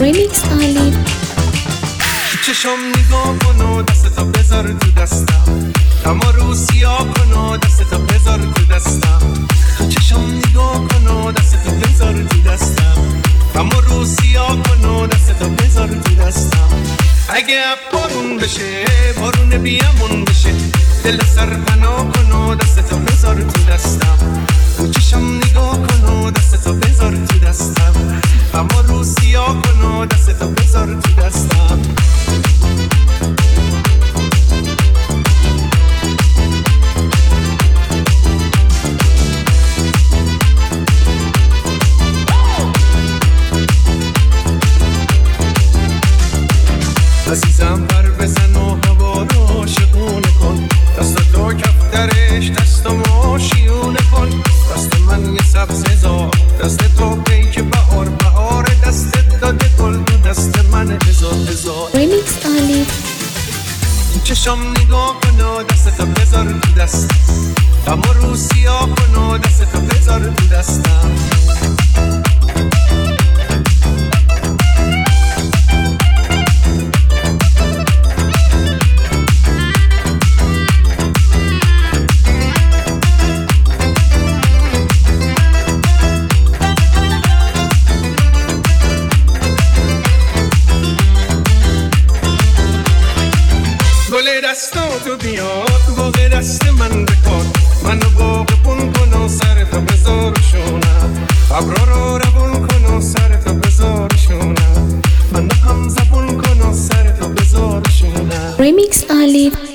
Remix Ali. چشم نگاه کن و دستتو بذار تو دستم، اما رو سیاه کن و دستتو بذار تو دستم. چشم نگاه کن و دستتو بذار تو دستم، اما رو سیاه کن و دستتو بذار تو دستم. اگه بارون بشه بارون بیامون بشه، دل سر پناه کن و دستتو بذار تو دستم. چشم نگاه کن و دستتو بذار تو دستم، اما رو سیاه کن و دستتو بذار تو دستم. عزیزم پر بزن و هوا رو شقونه کن، دست تو کفترش دستمو شیونه کن. دست من یه سبززار، دست تو پیک بهار بهار، دست داده گل تو دست من هزار هزار. Remix Ali. چشم نگاه کن و دستتو بذار تو دستم، اما رو سیاه کن و دستتو بذار تو دستم. دستاتو بیاد باقی دست من بکن، منو باقبون کن و سرتو بذار شونم. ابرا رو روون کن و سرتو بذار شونم، منو هم زبون کن و سرتو بذار شونم. Remix Ali.